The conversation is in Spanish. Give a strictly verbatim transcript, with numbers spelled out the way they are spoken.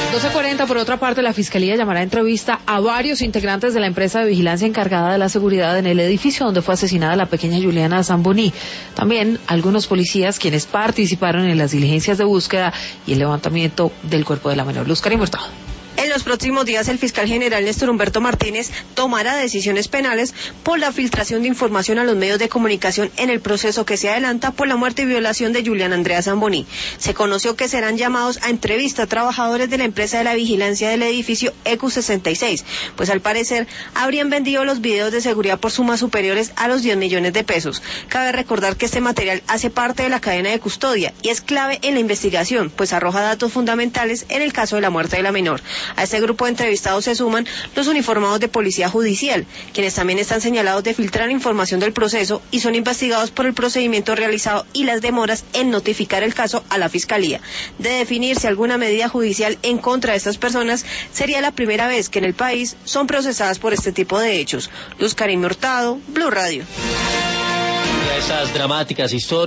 doce cuarenta, por otra parte, la Fiscalía llamará a entrevista a varios integrantes de la empresa de vigilancia encargada de la seguridad en el edificio donde fue asesinada la pequeña Juliana Zamboni. También algunos policías quienes participaron en las diligencias de búsqueda y el levantamiento del cuerpo de la menor. Luz Karim Hurtado. En los próximos días, el fiscal general Néstor Humberto Martínez tomará decisiones penales por la filtración de información a los medios de comunicación en el proceso que se adelanta por la muerte y violación de Juliana Andrea Zamboni. Se conoció que serán llamados a entrevista a trabajadores de la empresa de la vigilancia del edificio E Q sesenta y seis, pues al parecer habrían vendido los videos de seguridad por sumas superiores a los diez millones de pesos. Cabe recordar que este material hace parte de la cadena de custodia y es clave en la investigación, pues arroja datos fundamentales en el caso de la muerte de la menor. A este grupo de entrevistados se suman los uniformados de policía judicial, quienes también están señalados de filtrar información del proceso y son investigados por el procedimiento realizado y las demoras en notificar el caso a la Fiscalía. De definirse alguna medida judicial en contra de estas personas, sería la primera vez que en el país son procesadas por este tipo de hechos. Luz Karim Hurtado, Blue Radio. Esas dramáticas historias.